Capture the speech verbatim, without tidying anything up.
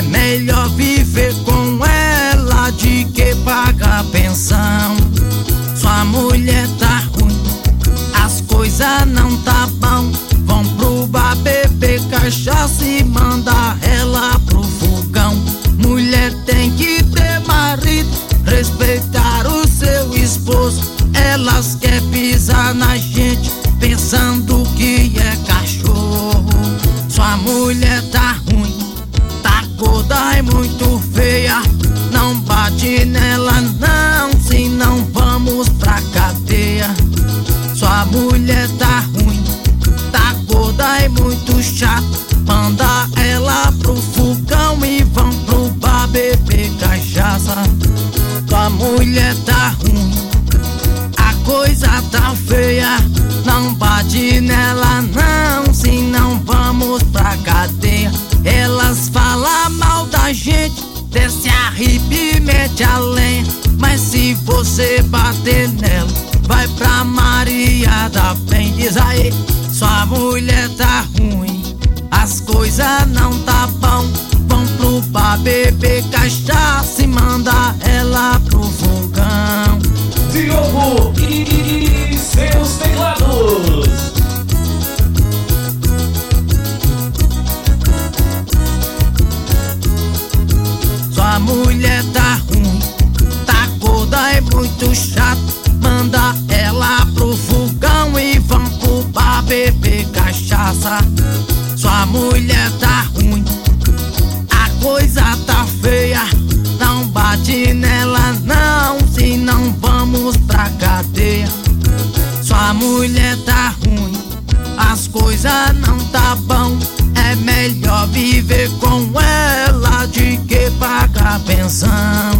É melhor viver com ela de que pagar pensão. Sua mulher tá ruim, as coisas não tá bom. Vão pro bar beber cachaça e mandar ela pro fogão. Mulher tem que ter marido, respeitar o seu esposo. Elas querem pisar na gente, pensando que é cachorro. Sua mulher tá ruim, tá gorda e muito feia. Não bate nela não, senão vamos pra cadeia. Sua mulher tá ruim, tá gorda e muito chata. Manda ela pro fogão e vão pro bar beber cachaça. Sua mulher tá ruim, a coisa tá feia. Não bate nela não, senão vamos pra cadeia. Elas falam mal da gente, desce a ripa e mete a lenha. Mas se você bater nela, vai pra Maria da Penha. Diz aí, sua mulher tá ruim, as coisas não tá bom. Vão pro bar beber cachaça e manda ela pro fogão. Diogo e seus teclados. Sua mulher tá ruim, tá gorda e muito chata. Manda ela pro fogão e vão pro bar beber cachaça. Sua mulher tá ruim, a coisa tá feia. Não bate nela não, senão vamos pra cadeia. Sua mulher tá ruim, as coisas não tá bom. É melhor viver com ela de que pagar pensão.